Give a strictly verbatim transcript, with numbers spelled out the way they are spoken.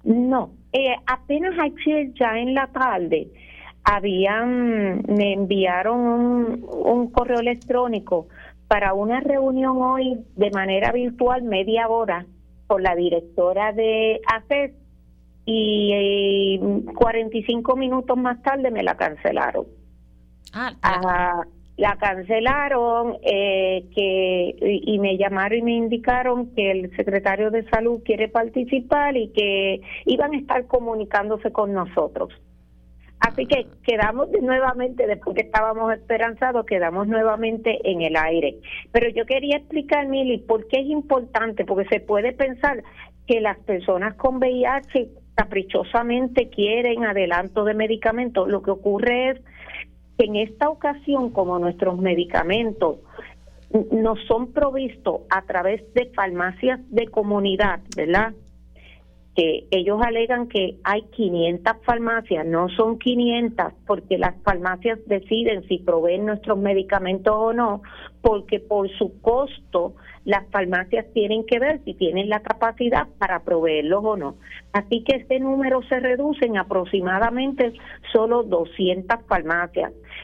No, eh, apenas ayer ya en la tarde habían, me enviaron un, un correo electrónico para una reunión hoy de manera virtual, media hora, con la directora de A C E S y eh, cuarenta y cinco minutos más tarde me la cancelaron. Ah, la, Ah, la cancelaron eh, que y, y me llamaron y me indicaron que el secretario de salud quiere participar y que iban a estar comunicándose con nosotros. Así que quedamos de- nuevamente, después que estábamos esperanzados, quedamos nuevamente en el aire. Pero yo quería explicar, Mili, por qué es importante, porque se puede pensar que las personas con V I H caprichosamente quieren adelanto de medicamentos. Lo que ocurre es que en esta ocasión, como nuestros medicamentos n- nos son provistos a través de farmacias de comunidad, ¿verdad?, que ellos alegan que hay quinientas farmacias, no son quinientas, porque las farmacias deciden si proveen nuestros medicamentos o no, porque por su costo las farmacias tienen que ver si tienen la capacidad para proveerlos o no. Así que este número se reduce en aproximadamente solo doscientas farmacias.